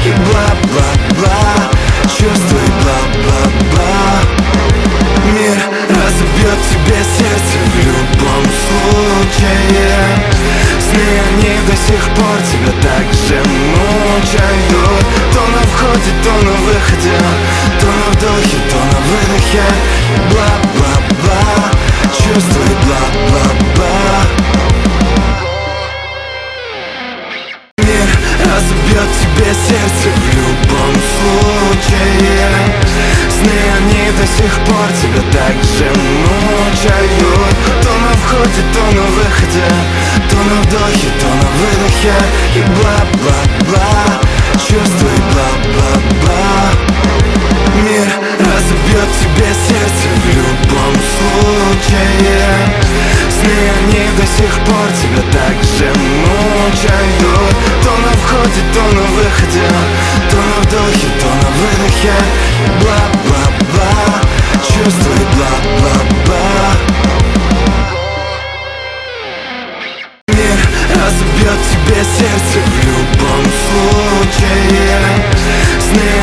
и бла-бла-бла. Чувствуй бла-бла-бла. Мир разобьет тебе сердце в любом случае. Сны они до сих пор тебя так же мучают. То на входе, то на выходе, то на вдохе, то на выдохе. Бла-бла-бла. Чувствуй бла-бла-бла. Мир разобьет тебе сердце в любом случае. Сны они до сих пор тебя так же мучают. То на входе, то на выходе, то на вдохе, то на выдохе. И бла-бла-бла. Чувствуй бла-бла-бла. Мир разобьет тебе сердце в любом случае. Сны они до сих пор тебя так же мучают. То на входе, то на выходе, то на вдохе, то на выдохе. Бла-бла-бла. Чувствуй бла-бла-бла. Мир разобьет тебе сердце в любом случае. Сны